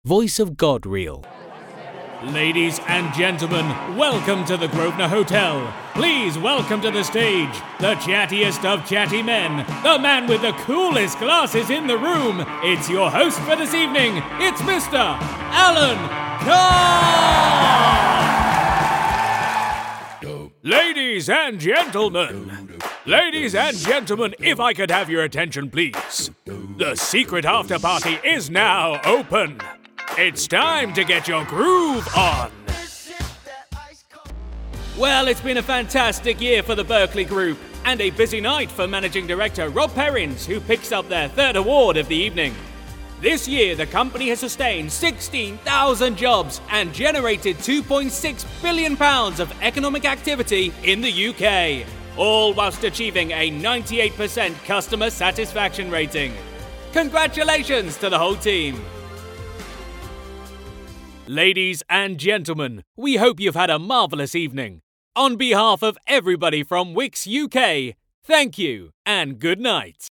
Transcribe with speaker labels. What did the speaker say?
Speaker 1: Voice of God Reel. Ladies and gentlemen, welcome to the Grosvenor Hotel. Please welcome to the stage the chattiest of chatty men, the man with the coolest glasses in the room. It's your host for this evening. It's Mr. Alan Carr. Ladies and gentlemen, if I could have your attention, please. The secret after party is now open. It's time to get your groove on. Well, it's been a fantastic year for the Berkeley Group and a busy night for Managing Director Rob Perrins, who picks up their third award of the evening. This year, the company has sustained 16,000 jobs and generated £2.6 billion of economic activity in the UK, all whilst achieving a 98% customer satisfaction rating. Congratulations to the whole team. Ladies and gentlemen, we hope you've had a marvellous evening. On behalf of everybody from Wix UK, thank you and good night.